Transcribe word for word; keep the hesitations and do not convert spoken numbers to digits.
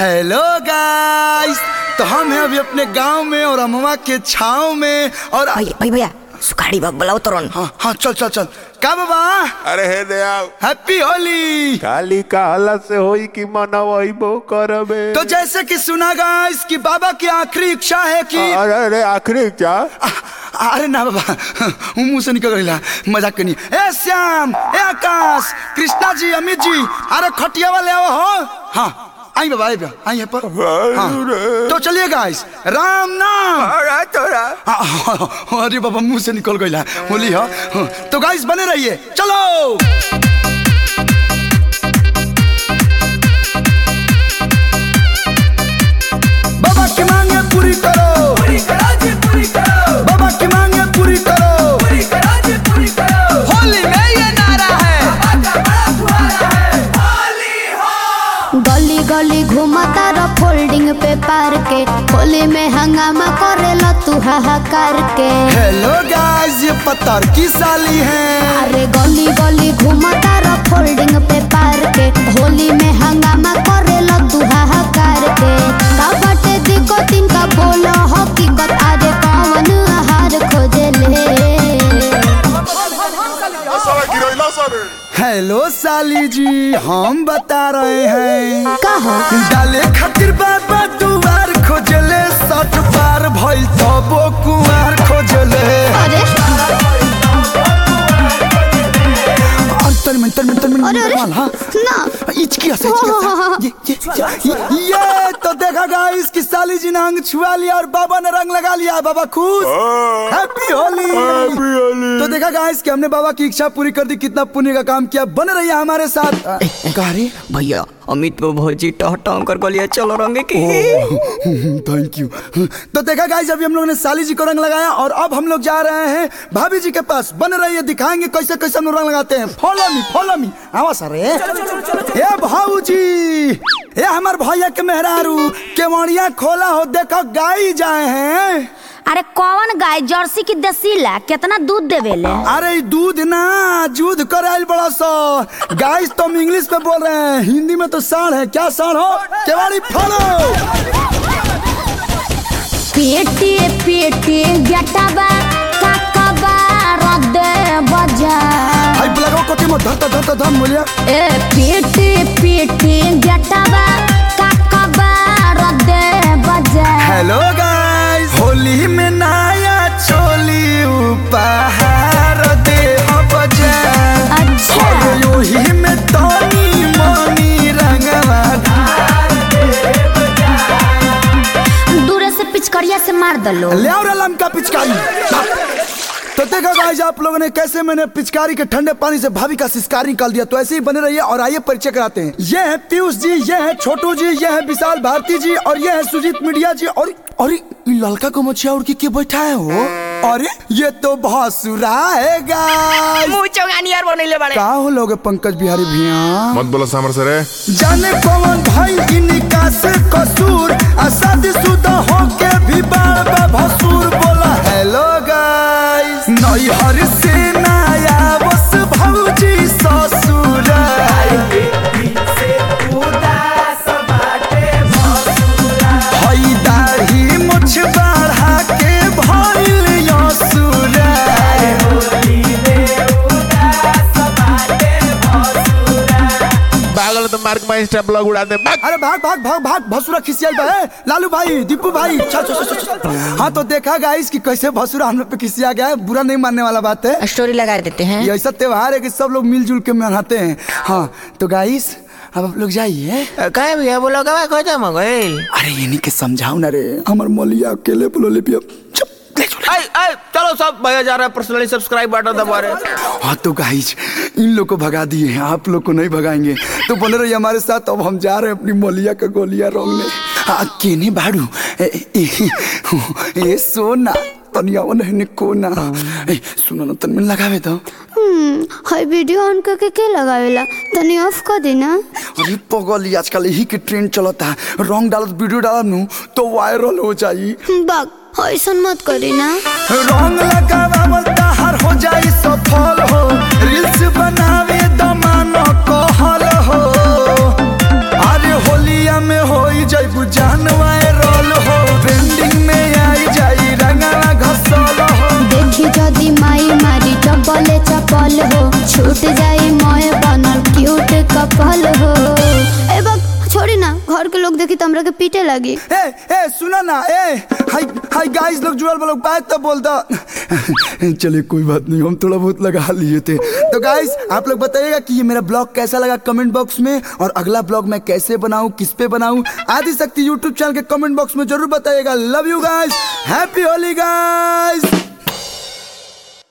Hello guys, तो हम हैं अभी अपने गांव में और अम्मा के छाव में और भाई भाई भैया सुखाड़ी बाबा बुलाओ तुरंत। हाँ हाँ चल चल चल का बाबा। अरे हे दया हैप्पी होली। काली काला से होई कि मनवई बो करबे। तो जैसे कि सुना गाइस कि बाबा की आखिरी इच्छा है कि अरे अरे आखिरी क्या? अरे ना बाबा मुंह से निकल रही मजाक करनी। ए श्याम, ए आकाश, कृष्णा जी, अमित जी, अरे खटिया वाले आओ हो। हाँ आई बाबा आई बाबा आई पर। हाँ तो चलिए गाइस, राम नाम। अरे तोरा अरे बाबा मुंह से निकल गई होली हो। तो गाइस बने रहिए, चलो। बाबा की मांगे पूरी करो, पूरी करो जी पूरी करो। बाबा की मांगे पूरी करो, पूरी करो जी पूरी करो। होली में ये नारा है, बाबा का बड़ा फुहारा है। होली हो। गली गली घूमता र फोल्डिंग पेपर के, होली में हंगामा करेला तू हाहाकार के। हेलो गाइस, ये पत्थर की साली है। अरे गली गली घूमता र फोल्डिंग पेपर के, होली में हंगामा करेला तू हाहाकार के। का बाटे दिको तीन का बोलो हकीकत, आरे कौन आहार खोजले। हेलो साली जी, हम बता रहे हैं कहा डाले खातिर बाबा दुआर खोजले, सट पार भइल तब कुआर खोजले। अरे तरमिन तरमिन तरमिन अरे अरे हाँ ना इचकी हंसे ये ये ये ये तो देखा गाइस कि साली जी ने अंग छुआ लिया और बाबा ने रंग लगा लिया। बाबा खुश, हैप्पी होली। हैप्पी होली। तो देखा गाइस कि हमने बाबा की इच्छा पूरी कर दी, कितना पुण्य का काम किया। बने रहिए हमारे साथ। गाड़ी भैया अमित को भौजी टहटम कर गलिया चलो रंग की। Thank you. तो देखा गाइस अभी हम लोगों ने साली जी को रंग लगाया और अब हम लोग जा रहे हैं भाभी जी के पास। बने रहिए, दिखाएंगे कैसे कैसे हम लोग रंग लगाते हैं। फॉलो मी फॉलो मी आवा सर। ए भाऊजी, ए हमार भैया के मेहरारू केवड़िया खोला हो, देखो गाय जाए हैं। अरे कौन गाय? जर्सी की देसीला? कितना दूध देवेले? अरे दूध ना दूध कराइल बड़ा सा। गाइस तो हम इंग्लिश में बोल रहे हैं, हिंदी में तो साढ़ है। क्या साढ़ हो? केवाड़ी फॉलो। पेटे पेटे गटबा काकबा रदे बजा। हाय ब्लैक कोटी में धर धर धर धर मोलिया। ए पेटे पेटे गटबा काकबा रदे बजा। हेलो गाइस, होली में नया चोली उपहार दे बजा। अच्छा होली में तनी मनी रंगवा दूर से पिचकरिया से मार दलो। ले और लमका पिचकारी। तो देखो गाइस आप लोगों ने कैसे मैंने पिचकारी के ठंडे पानी से भाभी का सिस्कार निकाल दिया। तो ऐसे ही बने रहिए और आइए परिचय कराते हैं। ये है पीयूष जी, ये है छोटू जी, ये है विशाल भारती जी और ये है सुजीत मीडिया जी। और अरे लड़का को मछिया उड़ के बैठा है हो। अरे ये तो भसुरा है गाइस। मुंह चौगानी यार बनैले बाड़े। का हो लोगे पंकज बिहारी भैया? मत बोला सामर से रे। जाने कौन भाई इनका से कसूर, शादीशुदा होके भी बार भसुर बोला। हेलो गाइस, नई हर से नया बस भौजी ससुर। हई दाढ़ी मुछ बढ़ा के भइल यसुर। पागल तो मार्क में इंस्टा ब्लॉग उड़ा दे। अरे भाग भाग भाग भाग भसुरा खिसियाल बा है। लालू भाई, दीपू भाई, चल चल चल चल। हाँ तो देखा गाइस कि कैसे भसुरा हम लोग पे खिसिया गया है। बुरा नहीं मानने वाला बात है। स्टोरी लगा देते हैं। ये ऐसा त्योहार है कि सब लोग मिलजुल के मनाते हैं। हाँ तो गाइस अब आप लोग जाइए। कहे भैया बोलो का खत्म हो गई। अरे ये नहीं के समझाओ ना रे, हमार मलिया अकेले बोलो ले पिया। आई आई चलो सब भैया जा रहा है, पर्सनली सब्सक्राइब बटन दबा रहे। हाँ तो गाइस इन लोग को भगा दिए हैं, आप लोग को नहीं भगाएंगे। तो बने रहिए हमारे साथ। अब हम जा रहे हैं अपनी मलिया का गोलियां रोकने। हाँ केने बाड़ू ए, ए, ए, ए सोना तनिया नहीं कोना। ए सुनो ना तन में लगावे तो। हम्म हाय वीडियो ऑन करके के लगावेला, तनी ऑफ कर देना। अरे पगली आजकल यही के ट्रेंड चलता है, रंग डालत वीडियो डालत नु तो वायरल हो जाई। बाग ऐसा मत करी ना। रंग लगावल ताहर हो जाई सफल हो, रील्स बनावे दमान कहल हो। अरे होलिया में होई बल हो, छूट जाई मोए बनल क्यूट कपल हो। ए बक छोड़ी ना, घर के लोग देखी तो हमरा के पीटे लगी। ए ए सुना ना, ए हाय हाय गाइस लोग जुड़ल लोग बात तो बोल दो। चलिए कोई बात नहीं, हम थोड़ा बहुत लगा लिए थे। तो गाइस आप लोग बताइएगा कि ये मेरा ब्लॉग कैसा लगा कमेंट बॉक्स में, और अगला ब्लॉग मैं कैसे बनाऊं, किस पे बनाऊं, आदिशक्ति यूट्यूब चैनल के कमेंट बॉक्स में जरूर बताइएगा। Love you guys, happy Holi guys.